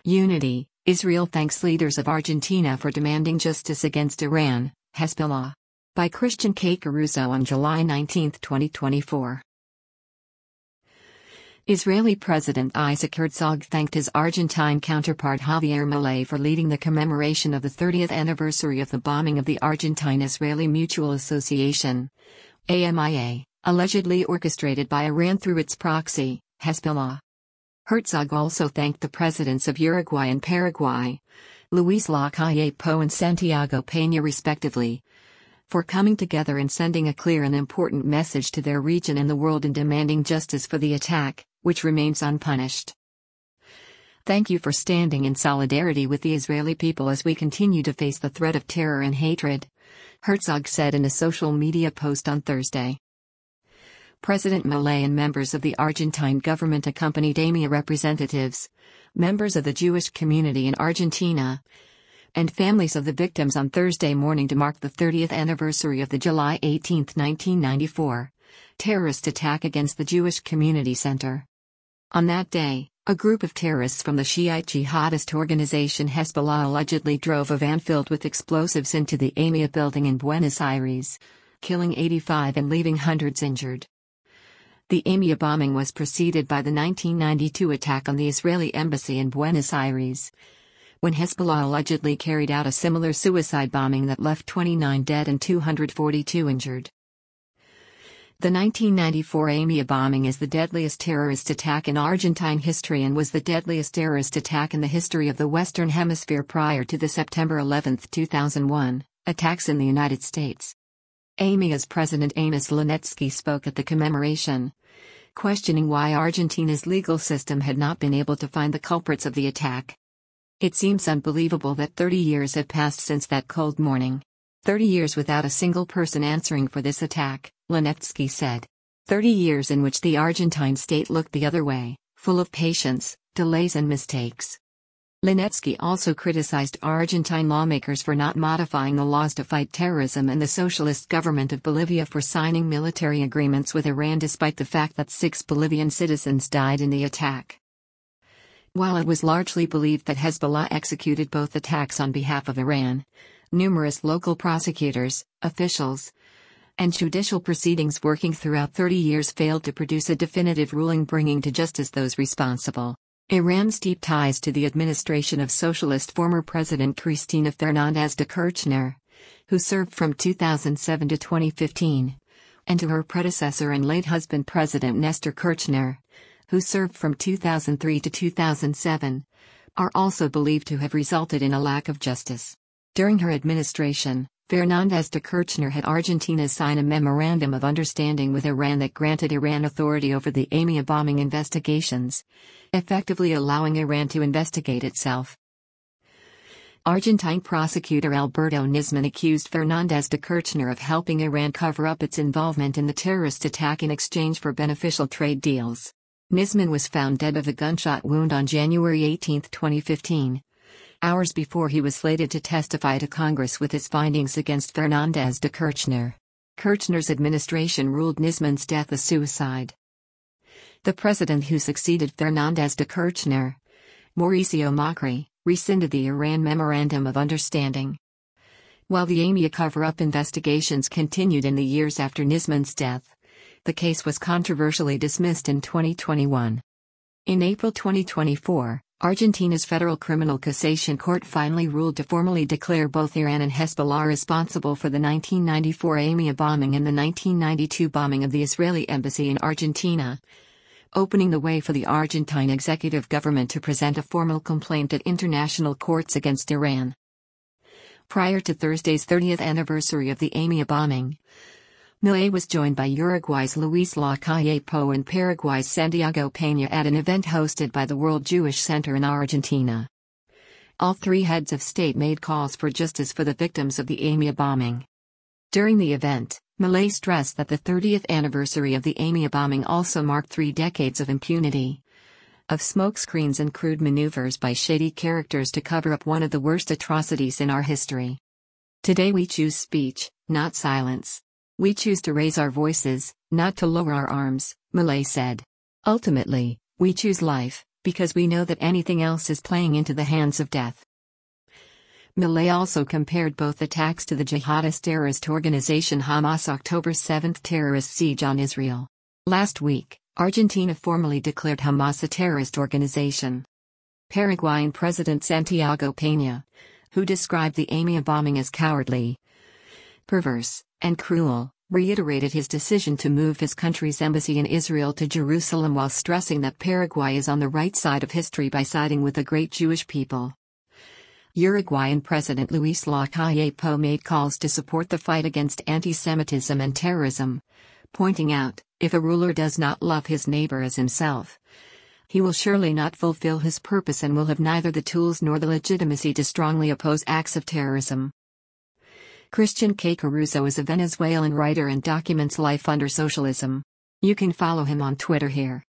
Unity, Israel thanks leaders of Argentina for demanding justice against Iran, Hezbollah. By Christian K. Caruso on July 19, 2024. Israeli President Isaac Herzog thanked his Argentine counterpart Javier Milei for leading the commemoration of the 30th anniversary of the bombing of the Argentine-Israeli Mutual Association, AMIA, allegedly orchestrated by Iran through its proxy, Hezbollah. Herzog also thanked the presidents of Uruguay and Paraguay, Luis Lacalle Pou and Santiago Peña respectively, for coming together and sending a clear and important message to their region and the world in demanding justice for the attack, which remains unpunished. Thank you for standing in solidarity with the Israeli people as we continue to face the threat of terror and hatred, Herzog said in a social media post on Thursday. President Milei and members of the Argentine government accompanied AMIA representatives, members of the Jewish community in Argentina, and families of the victims on Thursday morning to mark the 30th anniversary of the July 18, 1994, terrorist attack against the Jewish Community Center. On that day, a group of terrorists from the Shiite jihadist organization Hezbollah allegedly drove a van filled with explosives into the AMIA building in Buenos Aires, killing 85 and leaving hundreds injured. The AMIA bombing was preceded by the 1992 attack on the Israeli embassy in Buenos Aires, when Hezbollah allegedly carried out a similar suicide bombing that left 29 dead and 242 injured. The 1994 AMIA bombing is the deadliest terrorist attack in Argentine history and was the deadliest terrorist attack in the history of the Western Hemisphere prior to the September 11, 2001, attacks in the United States. AMIA's President Amos Lynetsky spoke at the commemoration, questioning why Argentina's legal system had not been able to find the culprits of the attack. It seems unbelievable that 30 years have passed since that cold morning. 30 years without a single person answering for this attack, Lynetsky said. 30 years in which the Argentine state looked the other way, full of patience, delays and mistakes. Lynetsky also criticized Argentine lawmakers for not modifying the laws to fight terrorism and the socialist government of Bolivia for signing military agreements with Iran despite the fact that 6 Bolivian citizens died in the attack. While it was largely believed that Hezbollah executed both attacks on behalf of Iran, numerous local prosecutors, officials, and judicial proceedings working throughout 30 years failed to produce a definitive ruling bringing to justice those responsible. Iran's deep ties to the administration of socialist former President Cristina Fernández de Kirchner, who served from 2007 to 2015, and to her predecessor and late husband President Nestor Kirchner, who served from 2003 to 2007, are also believed to have resulted in a lack of justice. During her administration, Fernández de Kirchner had Argentina sign a memorandum of understanding with Iran that granted Iran authority over the AMIA bombing investigations, effectively allowing Iran to investigate itself. Argentine prosecutor Alberto Nisman accused Fernández de Kirchner of helping Iran cover up its involvement in the terrorist attack in exchange for beneficial trade deals. Nisman was found dead of a gunshot wound on January 18, 2015. Hours before he was slated to testify to Congress with his findings against Fernández de Kirchner. Kirchner's administration ruled Nisman's death a suicide. The president who succeeded Fernández de Kirchner, Mauricio Macri, rescinded the Iran Memorandum of Understanding. While the AMIA cover-up investigations continued in the years after Nisman's death, the case was controversially dismissed in 2021. In April 2024, Argentina's Federal Criminal Cassation Court finally ruled to formally declare both Iran and Hezbollah responsible for the 1994 AMIA bombing and the 1992 bombing of the Israeli embassy in Argentina, opening the way for the Argentine executive government to present a formal complaint at international courts against Iran. Prior to Thursday's 30th anniversary of the AMIA bombing, Milei was joined by Uruguay's Luis Lacalle Pou and Paraguay's Santiago Peña at an event hosted by the World Jewish Center in Argentina. All three heads of state made calls for justice for the victims of the AMIA bombing. During the event, Milei stressed that the 30th anniversary of the AMIA bombing also marked 3 decades of impunity, of smokescreens and crude maneuvers by shady characters to cover up one of the worst atrocities in our history. Today we choose speech, not silence. We choose to raise our voices, not to lower our arms, Milei said. Ultimately, we choose life, because we know that anything else is playing into the hands of death. Milei also compared both attacks to the jihadist terrorist organization Hamas' October 7 terrorist siege on Israel. Last week, Argentina formally declared Hamas a terrorist organization. Paraguayan President Santiago Peña, who described the EMEA bombing as cowardly, perverse, and cruel, reiterated his decision to move his country's embassy in Israel to Jerusalem while stressing that Paraguay is on the right side of history by siding with the great Jewish people. Uruguayan President Luis Lacalle Pou made calls to support the fight against anti-Semitism and terrorism, pointing out, if a ruler does not love his neighbor as himself, he will surely not fulfill his purpose and will have neither the tools nor the legitimacy to strongly oppose acts of terrorism. Christian K. Caruso is a Venezuelan writer and documents life under socialism. You can follow him on Twitter here.